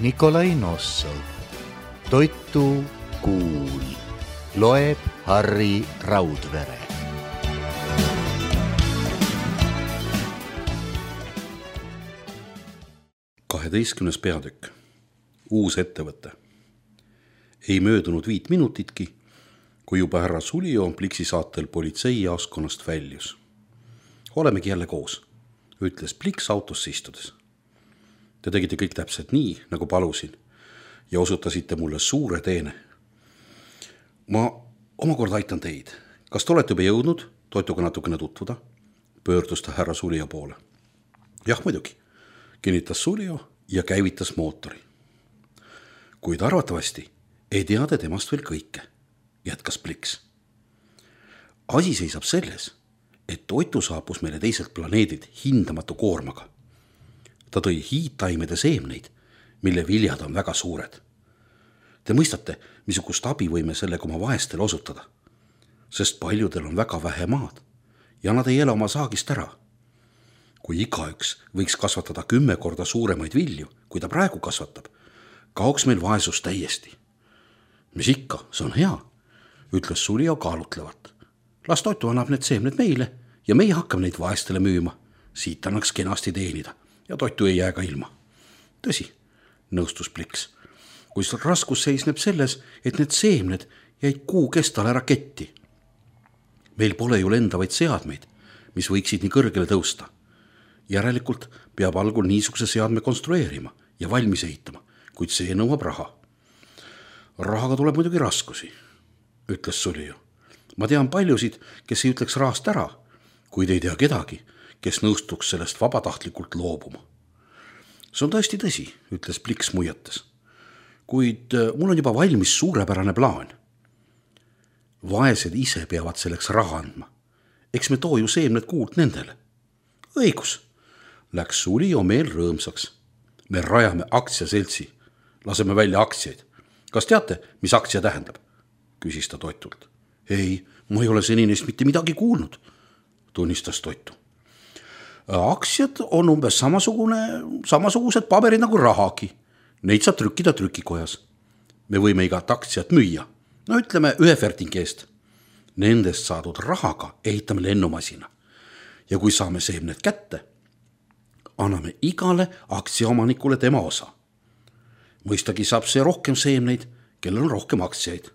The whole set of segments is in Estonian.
Nikolai Nossov. Toitu kuul. Loeb Harri Raudvere. Kaheteistkümnes peatükk. Uus ettevõte. Ei möödunud 5 minutitki, kui juba härra Sulio Pliksi saatel politseijaoskonnast väljus. Olemegi jälle koos, ütles Pliks autosse istudes. Te tegite kõik täpselt nii, nagu palusin, ja osutasite mulle suure teene. Ma omakorda aitan teid. Kas te olete juba jõudnud Toituga natukene tutvuda? Pöördus ta härra Sulio poole. Jah, muidugi, kinnitas Sulio ja käivitas mootori. Kuid arvatavasti ei tea te temast veel kõike, jätkas Pliks. Asi seisab selles, et Toitu saabus meile teiselt planeedilt hindamatu koormaga. Ta tõi hiidtaimede seemneid, mille viljad on väga suured. Te mõistate, missugust abi võime sellega oma vaestele osutada, sest paljudel on väga vähe maad ja nad ei ela oma saagist ära. Kui igaüks võiks kasvatada 10 korda suuremaid vilju, kui ta praegu kasvatab, kaoks meil vaesus täiesti. Mis ikka, see on hea, ütles Sulio kaalutlevalt. Las Toitu annab need seemned meile ja meie hakkame neid vaestele müüma. Siit annaks kenasti teenida ja Toitu ei jää ka ilma. Tõsi, nõustus Pliks, kui raskus seisneb selles, et need seemned jäid kuu kestale raketti. Meil pole ju lendavaid seadmeid, mis võiksid nii kõrgele tõusta. Järelikult peab algul niisuguse seadme konstrueerima ja valmis ehitama, kuid see nõuab raha. Rahaga tuleb muidugi raskusi, ütles Sulio. Ma tean paljusid, kes ei ütleks rahast ära, kuid ei tea kedagi, kes nõustuks sellest vabatahtlikult loobuma. See on tõesti tõsi, ütles Pliks muiates. Kuid mul on juba valmis suurepärane plaan. Vaesed ise peavad selleks raha andma. Eks me too ju seemned kuult nendele. Õigus, läks Sulio meel rõõmsaks. Me rajame aktsiaseltsi, laseme välja aktsiaid. Kas teate, mis aktsia tähendab? Küsis ta Toitult. Ei, ma ei ole seni neist mitte midagi kuulnud, tunnistas Toitu. Aktsiad on umbes samasugused paberid nagu rahagi. Neid saab trükkida trükikojas. Me võime igat aktsiat müüa. No ütleme 1 fertingi eest. Nendest saadud rahaga ehitame lennumasina. Ja kui saame seemned kätte, anname igale aktsiaomanikule tema osa. Mõistagi saab see rohkem seemneid, kellel on rohkem aktsiaid.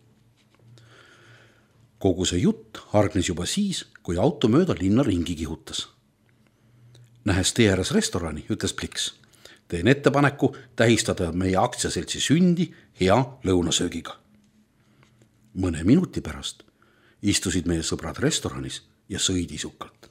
Kogu see jutt hargnes juba siis, kui auto mööda linna ringi kihutas. Nähes tee ääres restorani, ütles Pliks. Teen ettepaneku tähistada meie aktsiaseltsi sündi hea lõunasöögiga. Mõne minuti pärast istusid meie sõbrad restoranis ja sõid isukalt.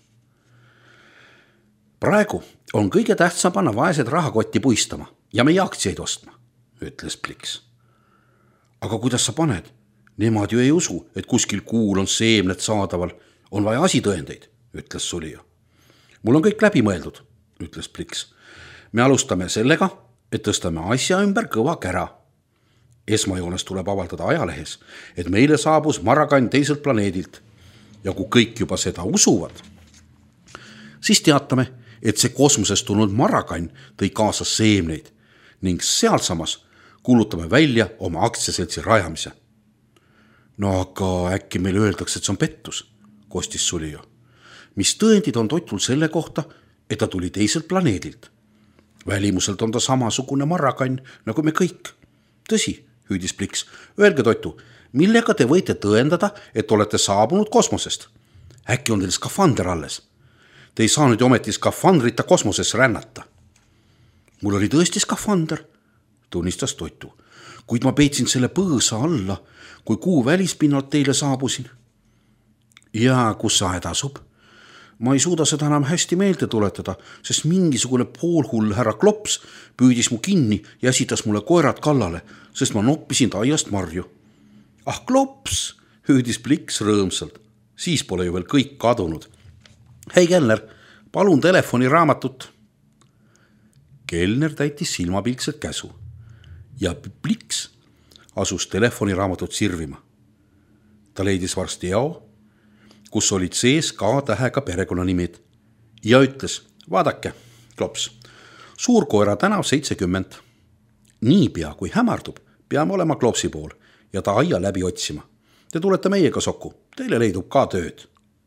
Praegu on kõige tähtsam panna vaesed rahakotti puistama ja meie aktsiaid ostma, ütles Pliks. Aga kuidas sa paned? Nemad ju ei usu, et kuskil kuul on seemned saadaval. On vaja asitõendeid, ütles Sulio. Mul on kõik läbi mõeldud, ütles Pliks. Me alustame sellega, et tõstame asja ümber kõva kära. Esmajoones tuleb avaldada ajalehes, et meile saabus Marakan teiselt planeedilt. Ja kui kõik juba seda usuvad, siis teatame, et see kosmosest tulnud Marakan tõi kaasas seemneid ning sealsamas kuulutame välja oma aktsiaseltsi rajamise. No aga äkki meile öeldakse, et see on pettus, kostis Sulio. Mis tõendid on Toitul selle kohta, et ta tuli teiselt planeedilt? Välimuselt on ta samasugune Marakan nagu me kõik. Tõsi, hüüdis Pliks. Öelge Toitu, millega te võite tõendada, et olete saabunud kosmosest? Äkki on teil skafander alles? Te ei saa nüüd ometi skafandrita kosmosesse rännata. Mul oli tõesti skafander, tunnistas Toitu, kuid ma peitsin selle põõsa alla, kui kuu välispinnalt teile saabusin. Ja kus sa edasub? Ma ei suuda seda enam hästi meelde tuletada, sest mingisugune poolhull härra Klops püüdis mu kinni ja esitas mulle koerad kallale, sest ma noppisin aiast marju. Ah, Klops, hüüdis Pliks rõõmsalt. Siis pole ju veel kõik kadunud. Hei, kelner, palun telefoniraamatut. Kelner täitis silmapilkselt käsu ja Pliks asus telefoniraamatut sirvima. Ta leidis varsti jao, kus olid sees K-tähega perekonnanimed ja ütles, vaadake, Klops, Suurkoera tänav 70. niipea kui hämardub, peame olema Klopsi pool ja ta aia läbi otsima. Te tulete meiega, Soku, teile leidub ka tööd.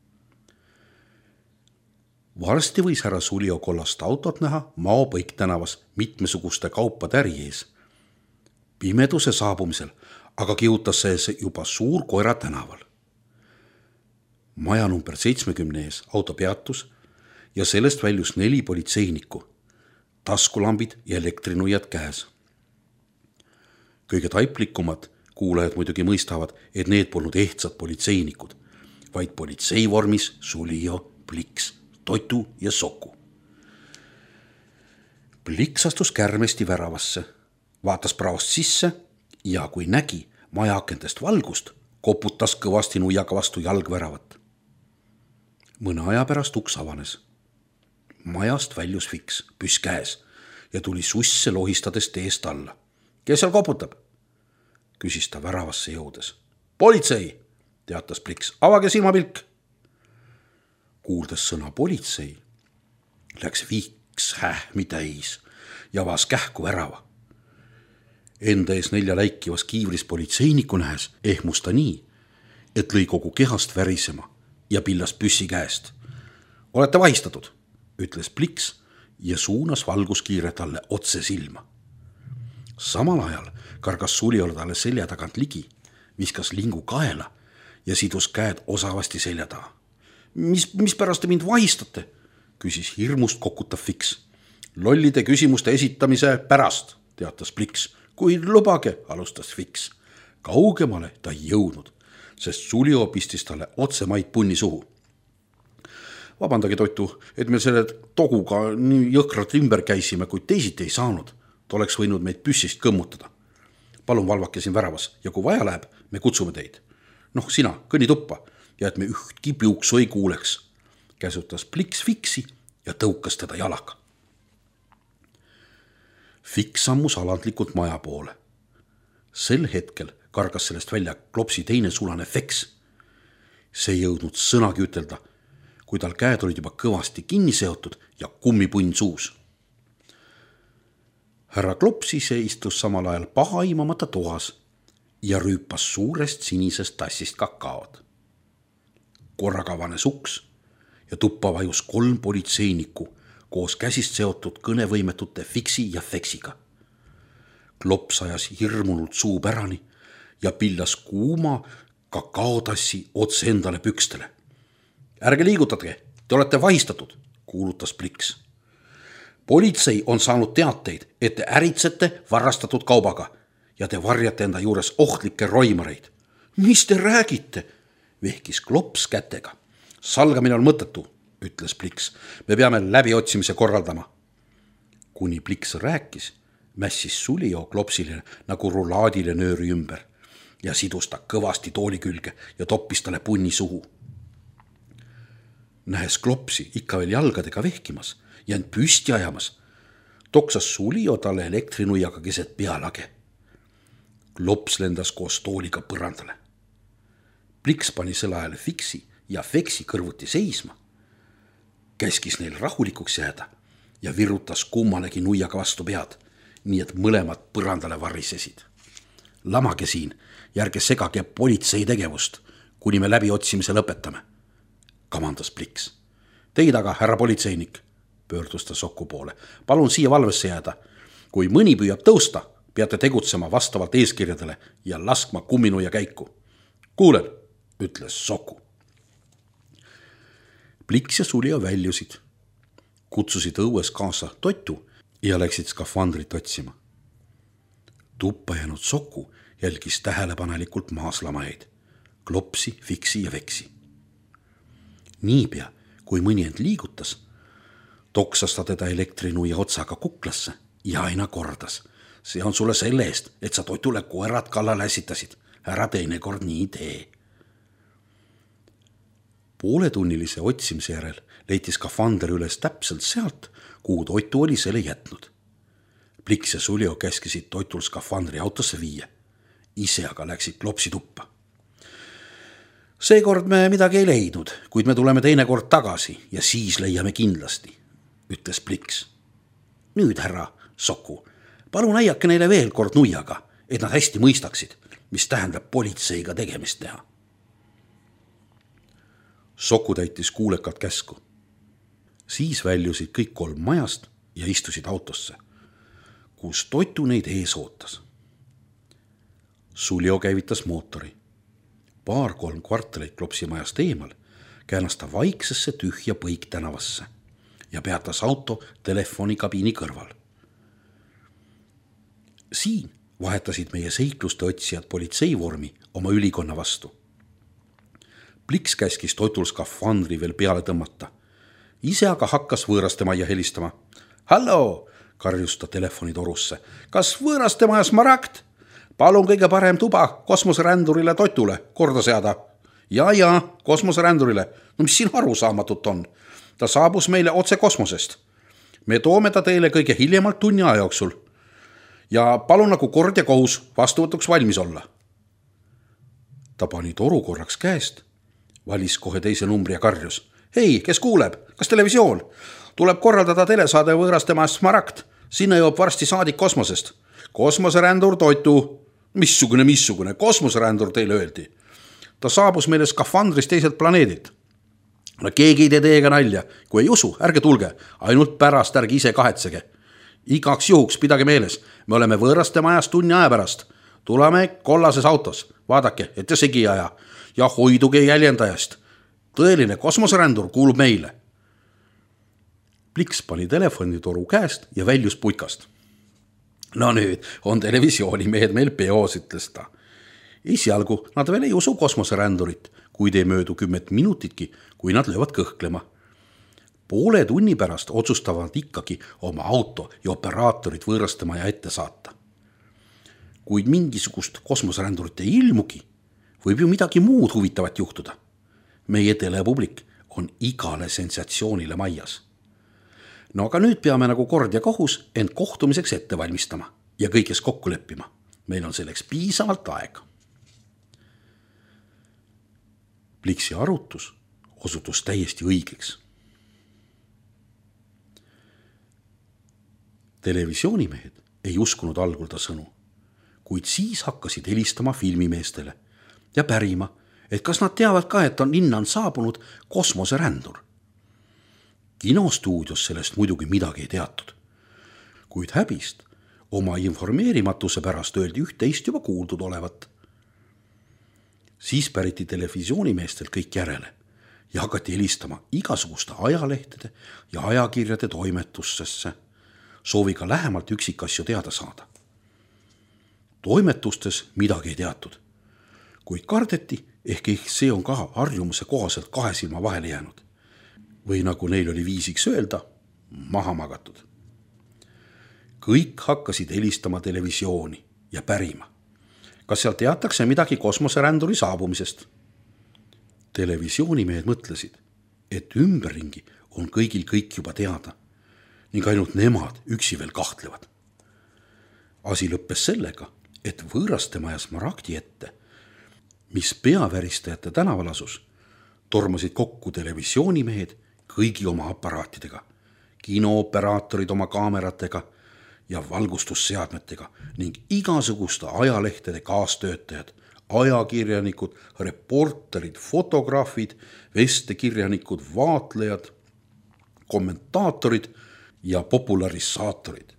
Varsti võis härra Sulio kollast autot näha Maopõik tänavas mitmesuguste kaupade äri ees. Pimeduse saabumisel aga kihutas see juba Suur Koera tänaval. Maja number 70 ees auto peatus ja sellest väljus 4 politseinikku, taskulambid ja elektrinuiad käes. Kõige taiplikumad kuulajad muidugi mõistavad, et need polnud ehtsad politseinikud, vaid politseivormis Sulio, Pliks, Totu ja Soku. Pliks astus kärmesti väravasse, vaatas praost sisse ja kui nägi maja akentest valgust, koputas kõvasti nuiaga vastu jalgväravat. Mõne aja pärast uks avanes. Majast väljus Fiks, püss käes ja tuli susse lohistades teest alla. Kes seal koputab? Küsis ta väravasse jõudes. Politsei, teatas Pliks, avage silmapilk. Kuuldes sõna politsei, läks Fiks hähmi täis ja avas kähku värava. Enda ees 4 läikivas kiivris politseiniku nähes ehmus ta nii, et lõi kogu kehast värisema ja pillas püssi käest. Olete vahistatud, ütles Pliks ja suunas valguskiire talle otse silma. Samal ajal kargas Sulio talle selja tagant ligi, viskas lingu kaela ja sidus käed osavasti selja taha. Mis pärast te mind vahistate? Küsis hirmust kokutav Fiks. Lollide küsimuste esitamise pärast, teatas Pliks. Kuid lubage, alustas Fiks. Kaugemale ta ei jõudnud, sest Sulio pistis talle otse maid punni suhu. Vabandage, Totu, et me selle toguga nii jõhkralt ümber käisime, kuid teisiti ei saanud. Ta oleks võinud meid püssist kõmmutada. Palun valvake siin väravas ja kui vaja läheb, me kutsume teid. Sina, kõnni tuppa ja et me ühtki piuksu ei kuuleks. Käsutas Pliks Fiksi ja tõukas teda jalaga. Fiks sammus alandlikult maja poole. Sel hetkel kargas sellest välja Klopsi teine sulane Feks. See ei jõudnud sõnagi ütelda, kui tal käed olid juba kõvasti kinni seotud ja kummipunn suus. Härra Klopsi istus samal ajal paha imamata toas ja rüüpas suurest sinisest tassist kakaod. Korraga avanes uks ja tuppa vajus 3 politseinikku koos käsist seotud kõnevõimetute Fiksi ja Feksiga. Klops ajas hirmunult suu pärani ja pillas kuuma kakaotassi otse endale pükstele. Ärge liigutage, te olete vahistatud, kuulutas Pliks. Politsei on saanud teateid, et te äritsete varastatud kaubaga ja te varjate enda juures ohtlikke roimareid. Mis te räägite? Vehkis Klops kätega. Salgamine on mõttetu, ütles Pliks. Me peame läbiotsimise korraldama. Kuni Pliks rääkis, mässis Sulio Klopsile nagu rulaadile nööri ümber ja sidus ta kõvasti tooli külge ja toppis talle punni suhu. Nähes Klopsi ikka veel jalgadega vehkimas ja end püsti ajamas, toksas Sulio talle elektrinuiaga keset pealage. Klops lendas koos tooliga põrandale. Pliks pani selle ajal Fiksi ja Feksi kõrvuti seisma, käskis neil rahulikuks jääda ja virutas kummalegi nuiaga vastu pead, nii et mõlemad põrandale varisesid. Lamage siin, järge segage politsei tegevust, kuni me läbiotsimise lõpetame, kamandas Pliks. Teid aga, härra politseinik, pöördus ta Soku poole. Palun siia valvesse jääda. Kui mõni püüab tõusta, peate tegutsema vastavalt eeskirjadele ja laskma kumminuia käiku. Kuulen, ütles Soku. Pliks ja Sulio väljusid, kutsusid õues kaasa Totu ja läksid skafandrit otsima. Tuppa jäänud Soku jälgis tähelepanelikult maaslamajaid, Klopsi, Fiksi ja Feksi. Niipea, kui mõni end liigutas, toksas ta teda elektrinuia otsaga kuklasse ja aina kordas. See on sulle selle eest, et sa Totule koerad kallale ässitasid. Ära teinekord nii tee. Pooletunnilise otsimise järel leiti skafander üles täpselt sealt, kuhu Totu oli selle jätnud. Pliks ja Sulio käskisid Totul skafandri autosse viia. Ise aga läksid Klopsi tuppa. Seekord me midagi ei leidnud, kuid me tuleme teinekord tagasi ja siis leiame kindlasti, ütles Pliks. Nüüd, härra Soku, Palun näiake neile veel kord nuiaga, et nad hästi mõistaksid, mis tähendab politseiga tegemist teha. Soku täitis kuulekat käsku. Siis väljusid kõik 3 majast ja istusid autosse, kus Totu neid ees ootas. Suljo käivitas mootori. 2-3 kvartalit klopsi majast eemal käänas ta vaiksesse tühja põiktänavasse ja peatas auto telefonikabiini kõrval. Siin vahetasid meie seikluste otsijad politseivormi oma ülikonna vastu. Pliks käskis Totul skafandri veel peale tõmmata. Ise aga hakkas võõraste majja helistama. Hallo, karjus ta telefonitorusse. Kas võõraste maja Smaragd? Palun kõige parem tuba kosmoserändurile Totule korda seada. Ja, kosmoserändurile. No mis siin arusaamatut on? Ta saabus meile otse kosmosest. Me toome ta teile kõige hiljemalt tunni aja jooksul. Ja palun nagu kord ja kohus vastuvõtuks valmis olla. Ta pani toru korraks käest, valis kohe teise numbri ja karjus. Hei, kes kuuleb? Kas televisioon? Tuleb korraldada telesaade võõraste maja Smaragd. Sinna jõuab varsti saadik kosmosest. Kosmoserändur Totu. Missugune kosmoserändur teile öeldi. Ta saabus meile skafandris teiselt planeedilt. No keegi ei tee teiega nalja. Kui ei usu, ärge tulge. Ainult pärast ärge ise kahetsege. Igaks juhuks pidage meeles. Me oleme võõraste majas tunni aja pärast. Tuleme kollases autos. Vaadake, et te segi aja. Ja hoiduge jäljendajast. Tõeline kosmoserändur kuulub meile. Pliks pani telefonitoru käest ja väljus putkast. No nüüd on televisioonimehed meil peos, ütles ta. Esialgu nad veel ei usu kosmoserändurit, kuid ei möödu 10 minutitki, kui nad löövad kõhklema. Poole tunni pärast otsustavad ikkagi oma auto ja operaatorid võõraste maja ette saata. Kuid mingisugust kosmoserändurit ei ilmugi, võib ju midagi muud huvitavat juhtuda. Meie telepublik on igale sensatsioonile majas. No aga nüüd peame nagu kord ja kohus end kohtumiseks ette valmistama ja kõiges kokku leppima. Meil on selleks piisavalt aega. Pliksi arutus osutus täiesti õigeks. Televisioonimehed ei uskunud algul ta sõnu, kuid siis hakkasid helistama filmimeestele ja pärima, et kas nad teavad ka, et linna on saabunud kosmoserändur. Kinostuudios sellest muidugi midagi ei teatud, kuid häbist oma informeerimatuse pärast öeldi üht-teist juba kuuldud olevat. Siis päriti televisioonimeestel kõik järele ja hakati helistama igasuguste ajalehtede ja ajakirjade toimetussesse, sooviga lähemalt üksikasju teada saada. Toimetustes midagi ei teatud, kuid kardeti, ehk see on ka harjumuse kohaselt 2 silma vahele jäänud. Või nagu neil oli viisiks öelda, maha magatud. Kõik hakkasid helistama televisiooni ja pärima. Kas seal teatakse midagi kosmoseränduri saabumisest? Televisioonimehed mõtlesid, et ümberringi on kõigil kõik juba teada ning ainult nemad üksi veel kahtlevad. Asi lõppes sellega, et võõraste maja Smaragdi ette, mis peaväristajate tänaval asus, tormasid kokku televisioonimehed kõigi oma aparaatidega, kinooperaatorid oma kaameratega ja valgustusseadmetega ning igasuguste ajalehtede kaastöötajad, ajakirjanikud, reporterid, fotograafid, vestekirjanikud, vaatlejad, kommentaatorid ja popularisaatorid.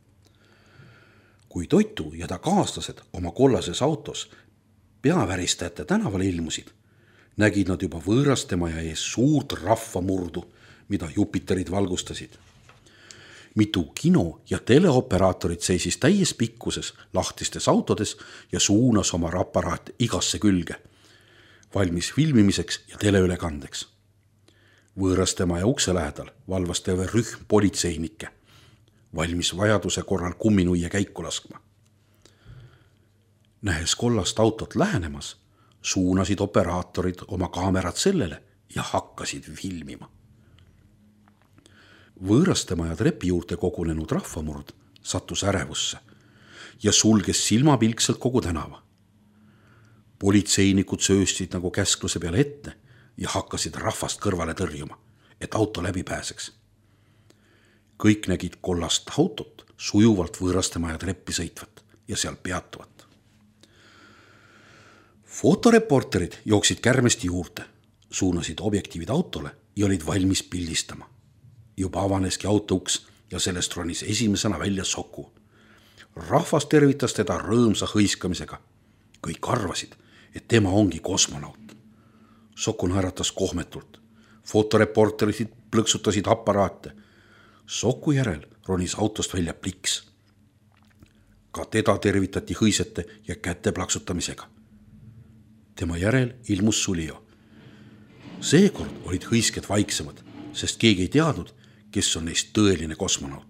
Kui Totu ja ta kaaslased oma kollases autos peaväristajate tänavale ilmusid, nägid nad juba võõraste maja ees suurt rahvamurdu, mida Jupiterid valgustasid. Mitu kino- ja teleoperaatorid seisis täies pikkuses lahtistes autodes ja suunas oma aparaate igasse külge, valmis filmimiseks ja teleülekandeks. Võõraste maja ukse lähedal valvas terve rühm politseinikke, valmis vajaduse korral kumminuia käiku laskma. Nähes kollast autot lähenemas, suunasid operaatorid oma kaamerad sellele ja hakkasid filmima. Võõraste maja trepi juurde kogunenud rahvamurd sattus ärevusse ja sulges silmapilkselt kogu tänava. Politseinikud sööstsid nagu käskluse peale ette ja hakkasid rahvast kõrvale tõrjuma, et auto läbi pääseks. Kõik nägid kollast autot sujuvalt võõrastemaja treppi sõitvat ja seal peatuvat. Fotoreporterid jooksid kärmesti juurde, suunasid objektiivid autole ja olid valmis pildistama. Juba avaneski auto uks ja sellest ronis esimesena välja Soku. Rahvas tervitas teda rõõmsa hõiskamisega. Kõik arvasid, et tema ongi kosmonaut. Soku naeratas kohmetult. Fotoreporterid plõksutasid aparaate. Soku järel ronis autost välja Pliks. Ka teda tervitati hõisete ja käte plaksutamisega. Tema järel ilmus Sulio. Seekord olid hõisked vaiksemad, sest keegi ei teadnud, kes on neist tõeline kosmonaut.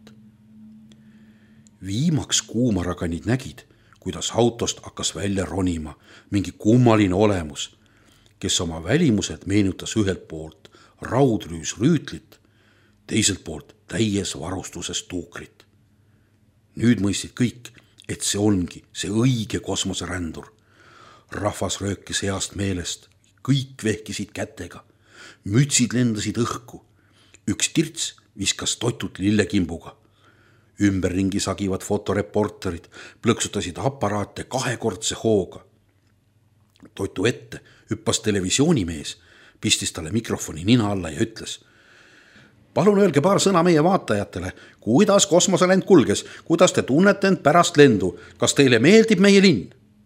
Viimaks kuumaraganid nägid, kuidas autost hakkas välja ronima mingi kummaline olemus, kes oma välimuselt meenutas ühelt poolt raudrüüsrüütlit, teiselt poolt täies varustuses tuukrit. Nüüd mõistsid kõik, et see ongi see õige kosmoserändur. Rahvas röökis heast meelest, kõik vehkisid kätega, mütsid lendasid õhku. Üks tirts viskas Totut lillekimbuga. Ümberringi sagivad fotoreporterid plõksutasid aparaate kahekordse hooga. Totu ette hüppas televisioonimees, pistis talle mikrofoni nina alla ja ütles: palun öelge paar sõna meie vaatajatele, kuidas kosmoselend kulges, kuidas te tunnete end pärast lendu, kas teile meeldib meie linn?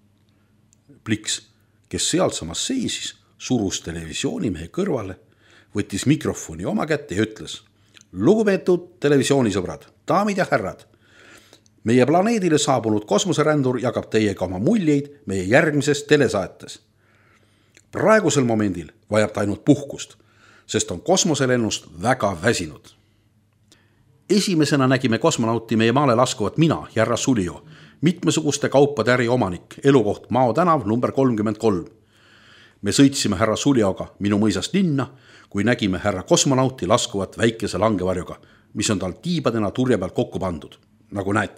Pliks, kes sealsamas seisis, surus televisioonimehe kõrvale, võttis mikrofoni oma kätte ja ütles: lugupeetud televisioonisõbrad, daamid ja härrad, meie planeedile saabunud kosmoserändur jagab teiega oma muljeid meie järgmises telesaates. Praegusel momendil vajab ta ainult puhkust, sest on kosmoselennust väga väsinud. Esimesena nägime kosmonauti meie maale laskuvat mina, härra Sulio, mitmesuguste kaupade äri omanik, elukoht Mao tänav number 33. Me sõitsime härra Sulioga minu mõisast linna, kui nägime härra kosmonauti laskuvat väikese langevarjuga, mis on tal tiibadena turje pealt kokku pandud, nagu näete.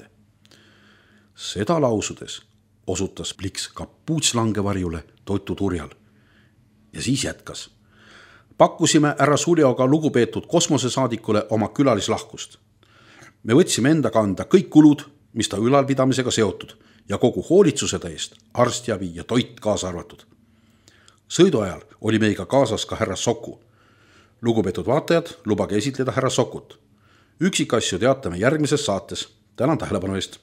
Seda lausudes osutas Pliks kapuutslangevarjule Totu turjal ja siis jätkas. Pakkusime härra Sulioga lugupeetud kosmosesaadikule oma külalislahkust. Me võtsime enda kanda kõik kulud, mis ta ülalpidamisega seotud ja kogu hoolitsuseda eest, arstiabi ja toit kaasa arvatud. Sõidu ajal oli meiga kaasas ka härra Soku. Lugupeetud vaatajad, lubage esitleda härra Sokut. Üksikasju teatame järgmises saates. Tänan tähelepanu eest.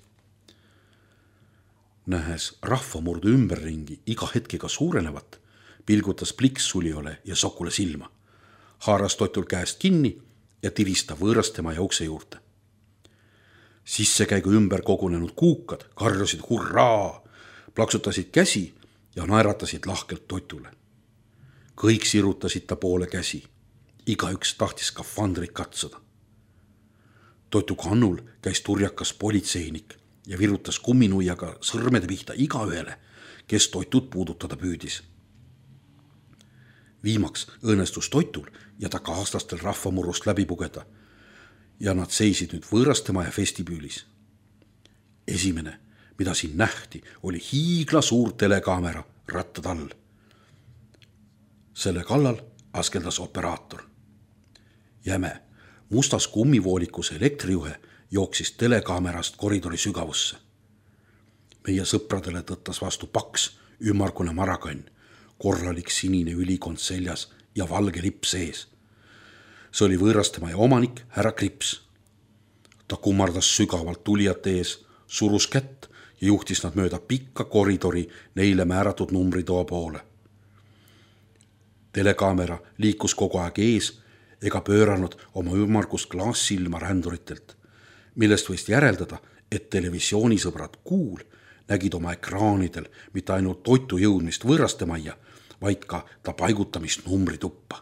Nähes rahvamurdu ümberringi iga hetkega suurenevat, pilgutas Pliks Suliole ja Sokule silma. Haaras Totul käest kinni ja tirista võõrastema ja ukse juurde. Sissekäigu ümber kogunenud kuukad karjusid hurraa, plaksutasid käsi ja naeratasid lahkelt Totule. Kõik sirutasid ta poole käsi. Igaüks tahtis skafandrit katsuda. Totu kannul käis turjakas politseinik ja virutas kumminuiaga sõrmede pihta igaühele, kes Totut puudutada püüdis. Viimaks õnnestus Totul ja ta kaaslastel rahvamurrust läbi pugeda ja nad seisid nüüd võõrastemaja vestibüülis. Esimene, mida siin nähti, oli hiigla suur telekaamera rattad all. Selle kallal askeldas operaator. Jäme, mustas kummivoolikus elektrijuhe jooksis telekaamerast koridori sügavusse. Meie sõpradele tõttas vastu paks, ümmargune marakann, korralik sinine ülikond seljas ja valge lipp sees. See oli võõrastemaja omanik härra Krips. Ta kummardas sügavalt tulijate ees, surus kätt ja juhtis nad mööda pikka koridori neile määratud numbritoa poole. Telekaamera liikus kogu aeg ees ega pööranud oma ümmargust klaassilma ränduritelt, millest võist järeldada, et televisioonisõbrad Kuul nägid oma ekraanidel mitte ainult Totu jõudmist võõrastemajja, vaid ka ta paigutamist numbrituppa.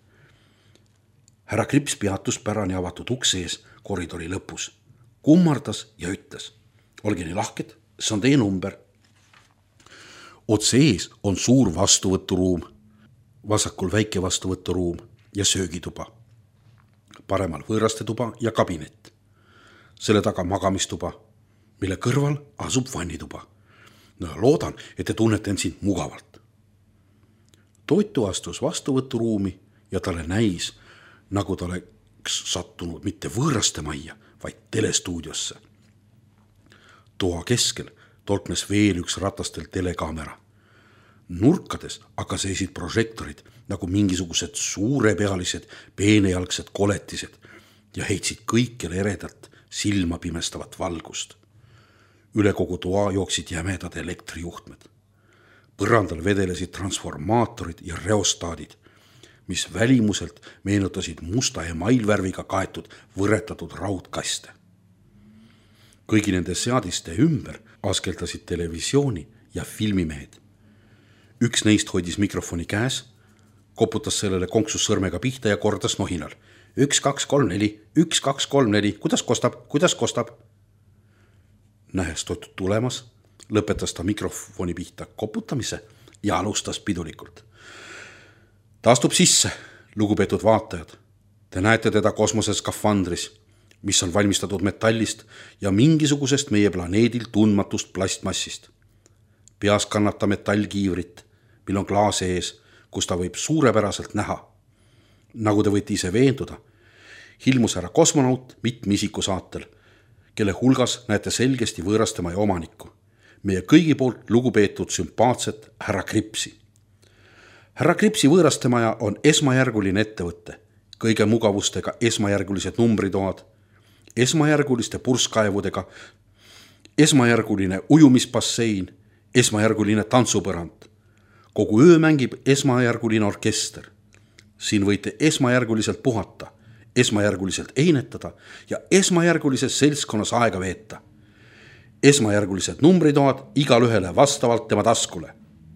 Härra Krips peatus pärani avatud ukse ees koridori lõpus, kummardas ja ütles: olge nii lahked, see on teie number. Otse ees on suur vastuvõturuum, vasakul väike vastuvõturuum ja söögituba, paremal võõrastetuba ja kabinet. Selle taga magamistuba, mille kõrval asub vannituba. No loodan, et te tunnete end siin mugavalt. Totu astus vastuvõturuumi ja talle näis, nagu ta oleks sattunud mitte võõrastemajja, vaid telestuudiosse. Toa keskel torknes veel üks ratastel telekaamera. Nurkades aga seisid prožektorid nagu mingisugused suurepealised peenejalgsed koletised ja heitsid kõikjal eredalt silma pimestavat valgust. Üle kogu toa jooksid jämedad elektrijuhtmed. Põrandal vedelesid transformaatorid ja reostaadid, mis välimuselt meenutasid musta emailvärviga kaetud võretatud raudkaste. Kõigi nende seadiste ümber askeldasid televisiooni ja filmimehed. Üks neist hoidis mikrofoni käes, koputas sellele konksus sõrmega pihta ja kordas nohinal. 1, 2, 3, 4, 1, 2, 3, 4, kuidas kostab? Nähes Totu tulemas, lõpetas ta mikrofoni pihta koputamise ja alustas pidulikult. Ta astub sisse, lugupeetud vaatajad. Te näete teda kosmoseskafandris, mis on valmistatud metallist ja mingisugusest meie planeedil tundmatust plastmassist. Peas kannab ta metallkiivrit, mil on klaas ees, kus ta võib suurepäraselt näha. Nagu te võite ise veenduda, hilmus härra kosmonaut mitme isiku saatel, kelle hulgas näete selgesti võõrastemaja omanikku, meie kõigi poolt lugupeetud sümpaatset härra Kripsi. Härra Kripsi võõrastemaja on esmajärguline ettevõtte, kõige mugavustega esmajärgulised numbritoad, esmajärguliste purskkaevudega, esmajärguline ujumisbassein, esmajärguline tantsupõrand. Kogu öö mängib esmajärguline orkester. Siin võite esmajärguliselt puhata, esmajärguliselt einetada ja esmajärgulises seltskonnas aega veeta. Esmajärgulised numbritoad igal ühele vastavalt tema taskule.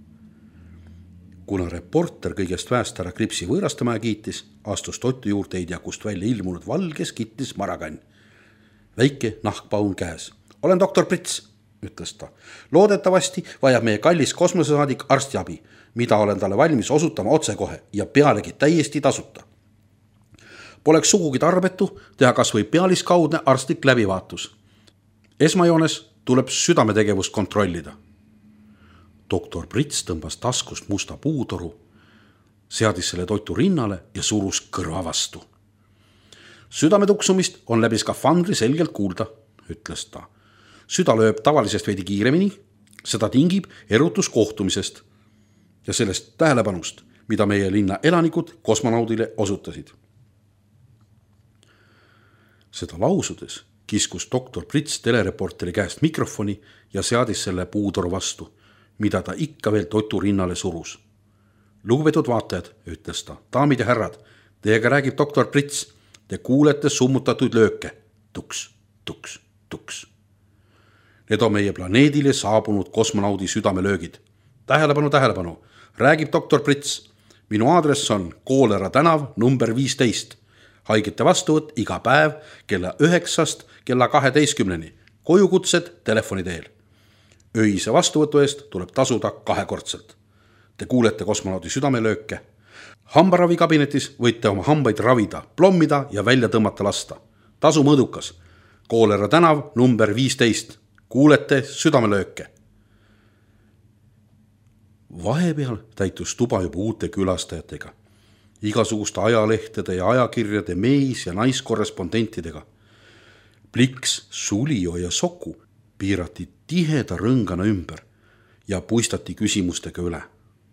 Kuna reporter kõigest väest härra Kripsi võõrastamaja kiitis, astus Totu juurde ei tea kust välja ilmunud valges kittis marakann. Väike nahkpaun käes. Olen doktor Prits, ütles ta. Loodetavasti vajab meie kallis kosmosesaadik arstiabi, mida olen talle valmis osutama otsekohe ja pealegi täiesti tasuta. Poleks sugugi tarbetu teha kas või pealiskaudne arstlik läbivaatus. Esmajoones tuleb südametegevust kontrollida. Doktor Prits tõmbas taskust musta puutoru, seadis selle Totu rinnale ja surus kõrva vastu. Südametuksumist on läbi skafandri selgelt kuulda, ütles ta. Süda lööb tavalisest veidi kiiremini, seda tingib erutus kohtumisest ja sellest tähelepanust, mida meie linna elanikud kosmonaudile osutasid. Seda lausudes kiskus doktor Prits telereporteri käest mikrofoni ja seadis selle puutoru vastu, mida ta ikka veel Totu rinnale surus. Lugupeetud vaatajad, ütles ta, daamid ja härrad, teiega räägib doktor Prits, te kuulete summutatud lööke. Tuks, tuks, tuks. Need on meie planeedile saabunud kosmonaudi südamelöögid. Tähelepanu, räägib doktor Prits. Minu aadress on Koolera tänav number 15. Haigete vastuvõtt iga päev kella 9 kella 12. Kojukutsed telefoni teel. Öise vastuvõtu eest tuleb tasuda 2-kordselt. Te kuulete kosmonaudi südamelööke. Hambaravikabinetis võite oma hambaid ravida, plommida ja välja tõmmata lasta. Tasu mõõdukas. Koolera tänav number 15. Kuulete südamelööke. Vahepeal täitus tuba juba uute külastajatega. Igasuguste ajalehtede ja ajakirjade mees- ja naiskorrespondentidega. Pliks, Sulio ja Soku piirati tiheda rõngana ümber ja puistati küsimustega üle.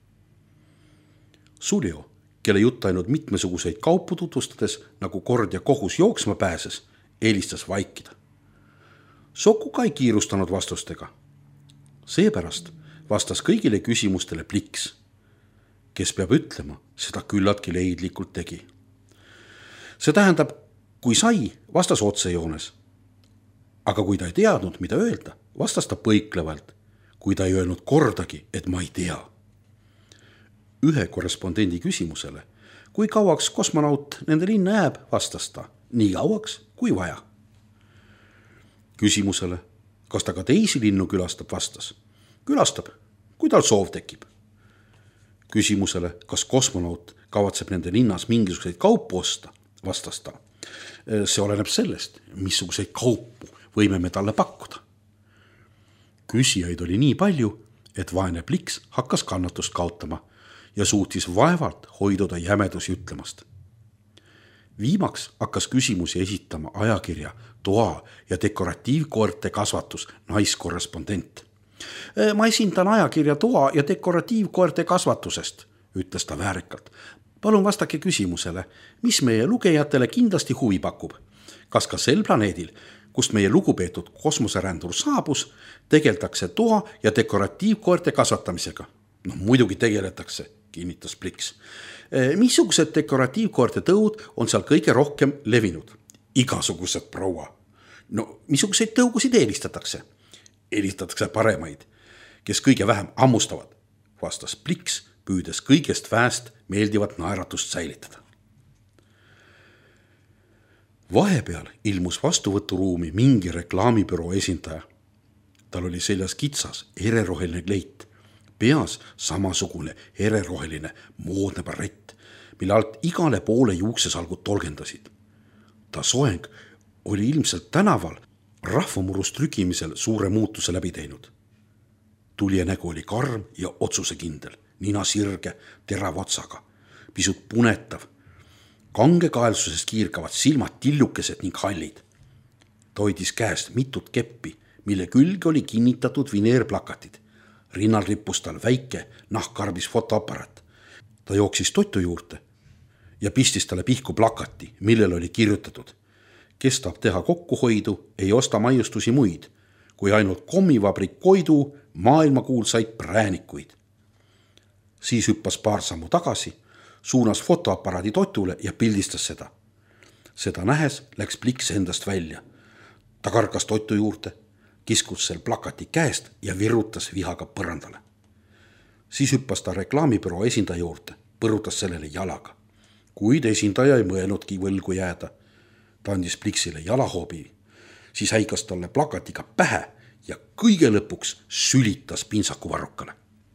Sulio, kelle jutt ainult mitmesuguseid kaupu tutvustades nagu kord ja kohus jooksma pääses, eelistas vaikida. Soku ka ei kiirustanud vastustega. Seepärast vastas kõigile küsimustele Pliks, kes peab ütlema, seda küllaltki leidlikult tegi. See tähendab, kui sai, vastas otsejoones. Aga kui ta ei teadnud, mida öelda, vastas ta põiklevalt, kui ta ei öelnud kordagi, et ma ei tea. Ühe korrespondendi küsimusele, kui kauaks kosmonaut nende linna jääb, vastas ta, nii kauaks kui vaja. Küsimusele, kas ta ka teisi linnu külastab, vastas. Külastab, kui tal soov tekib. Küsimusele, kas kosmonaut kavatseb nende linnas mingisuguseid kaupu osta, vastas ta. See oleneb sellest, missuguseid kaupu võime me talle pakkuda. Küsijaid oli nii palju, et vaene Pliks hakkas kannatust kaotama ja suutis vaevalt hoiduda jämedusi ütlemast. Viimaks hakkas küsimusi esitama ajakirja Toa ja dekoratiivkoerte kasvatus naiskorrespondent. Ma esindan ajakirja Toa ja dekoratiivkoerte kasvatusest, ütles ta väärikalt. Palun vastake küsimusele, mis meie lugejatele kindlasti huvi pakub. Kas ka sel planeedil, kust meie lugupeetud kosmoserändur saabus, tegeldakse toa ja dekoratiivkoerte kasvatamisega? No muidugi tegeletakse, kinnitas Pliks. Missugused dekoratiivkoerte tõud on seal kõige rohkem levinud? Igasugused, proua. No missuguseid tõugusid eelistatakse? Eelistatakse paremaid, kes kõige vähem ammustavad, vastas Pliks, püüdes kõigest väest meeldivat naeratust säilitada. Vahepeal ilmus vastuvõturuumi mingi reklaamibüroo esindaja. Tal oli seljas kitsas ereroheline kleit, peas samasugune ereroheline moodne barrett, mille alt igale poole juuksesalgud tolgendasid. Ta soeng oli ilmselt tänaval rahvamurust trükimisel suure muutuse läbi teinud. Tulija nägu oli karm ja otsusekindel, nina sirge, terava otsaga, pisut punetav. Kangekaelsusest kiirkavad silmad tillukesed ning hallid. Ta hoidis käest mitut keppi, mille külge oli kinnitatud vineerplakatid. Rinnal rippus tal väike nahkkarbis fotoapparat. Ta jooksis totu juurde ja pistis talle pihku plakati, millel oli kirjutatud: kes tahab teha kokkuhoidu, ei osta maiustusi muid, kui ainult kommivabrik Koidu maailmakuulsaid präänikuid. Siis hüppas paar sammu tagasi, suunas fotoaparaadi totule ja pildistas seda. Seda nähes läks Pliks endast välja. Ta karkas totu juurde, kiskus sel plakati käest ja virutas vihaga põrandale. Siis hüppas ta reklaamibüroo esindaja juurde, põrutas sellele jalaga. Kuid esindaja ei mõelnudki võlgu jääda. Ta andis Pliksile jalahoobi, siis häikas talle plakatiga pähe ja kõige lõpuks sülitas pintsaku varrukale.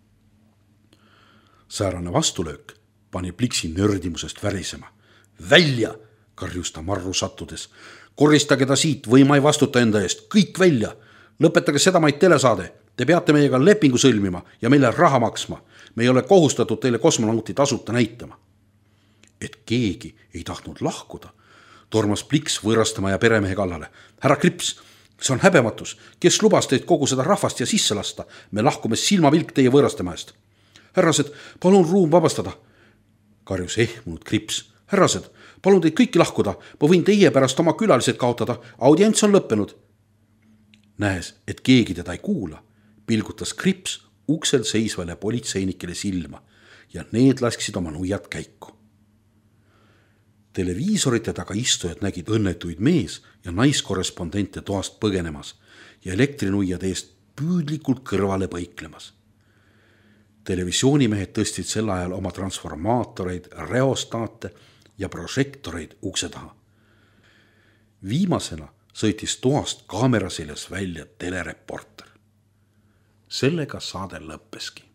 Säärane vastulöök pani Pliksi nördimusest värisema. Välja, karjus ta marru sattudes. Koristage ta siit või ma ei vastuta enda eest. Kõik välja. Lõpetage sedamaid telesaade. Te peate meiega lepingu sõlmima ja meile raha maksma. Me ei ole kohustatud teile kosmonauti tasuta näitama. Et keegi ei tahtnud lahkuda, tormas Pliks võõrastama ja peremehe kallale. Härra Krips, see on häbematus. Kes lubas teid kogu seda rahvast ja sisse lasta? Me lahkume silmavilk teie võõrastama eest. Härrased, palun ruum vabastada, karjus ehmunud Krips. Härrased, palun teid kõiki lahkuda. Ma võin teie pärast oma külalised kaotada. Audients on lõppenud. Nähes, et keegi teda ei kuula, pilgutas Krips uksel seisvale politseinikele silma ja need lasksid oma nuiad käiku. Televiisorite taga istujad nägid õnnetuid mees- ja naiskorrespondente toast põgenemas ja elektrinuiade eest püüdlikult kõrvale põiklemas. Televisioonimehed tõstsid sel ajal oma transformaatoreid, reostaate ja prožektoreid ukse taha. Viimasena sõitis toast kaamera seljas välja telereporter. Sellega saade lõppeski.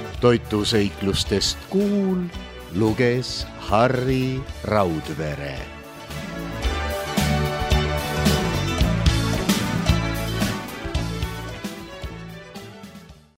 Toituseiklustest kuul luges Harri Raudvere.